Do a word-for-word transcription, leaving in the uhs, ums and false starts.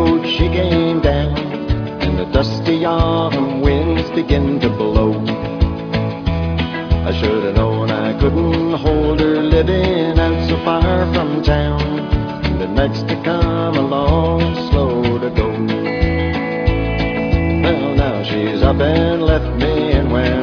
road she came down, and the dusty autumn winds begin to blow. I should have known I couldn't hold her living out so far from town, and the next to come along slow to go. Well, now she's up and left me, and when